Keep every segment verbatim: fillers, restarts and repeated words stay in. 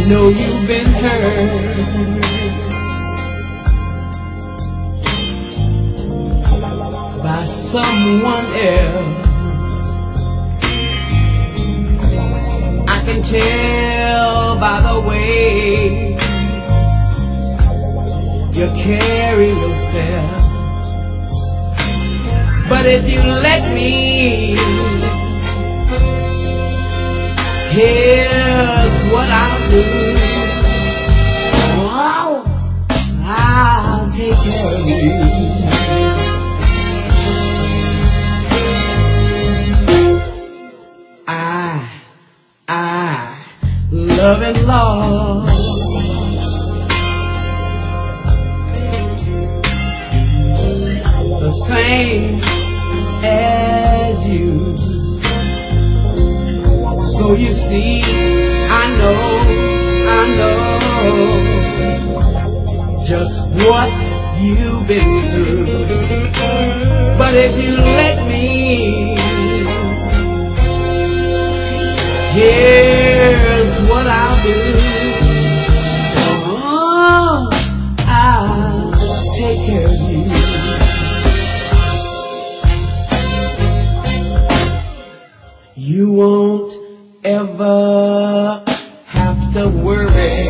know you've been hurt by someone else. I can tell by the way you carry yourself. But if you let me, here's what I'll do. Oh, I'll take care of you. I, I love and lost the same as you. So you see, I know, I know just what you've been through. But if you let me, here's what I'll do. Oh, I'll take care of you. You won't ever have to worry.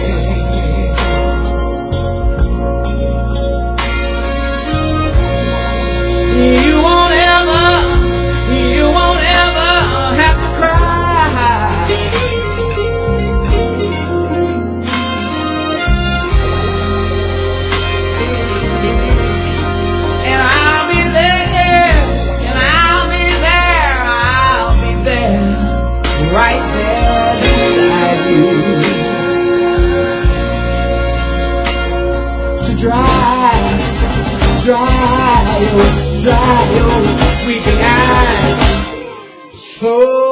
You won't ever, you won't ever have to cry. And I'll be there, and I'll be there, I'll be there, right there beside you, to dry, dry your, dry your weeping eyes. So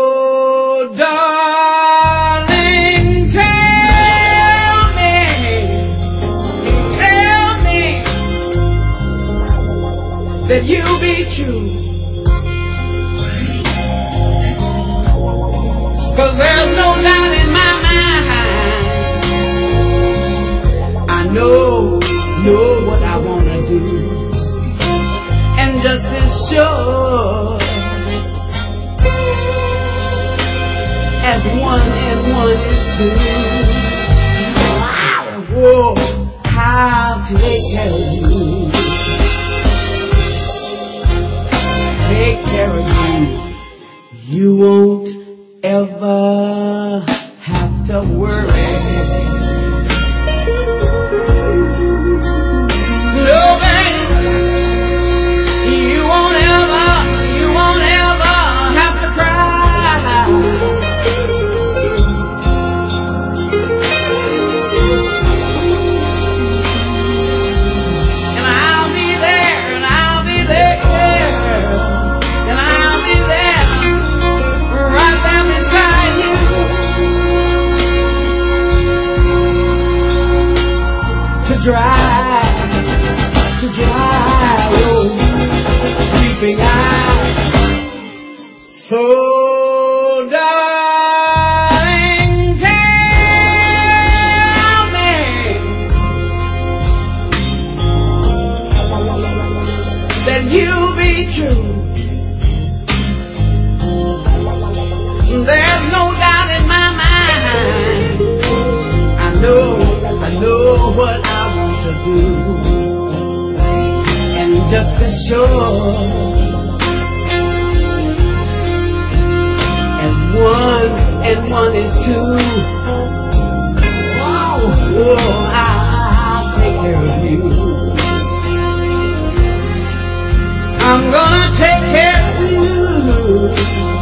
darling, tell me, tell me that you'll be true. 'Cause there's no doubt in my mind. I know, know what I wanna do. And just as sure as one and one is two, whoa, I'll take care of you. Take care of you. You won't ever have to worry. No, baby, you won't ever, you won't ever have to cry. And I'll be there, and I'll be there, and I'll be there, right there beside you. To dry, to dry your weeping eyes. So darling, tell me that you'll be true. There's no doubt in my mind. I know, I know what I want to do. And just as sure as one and one is two, whoa, whoa, I'll take care of you. I'm gonna take care of you.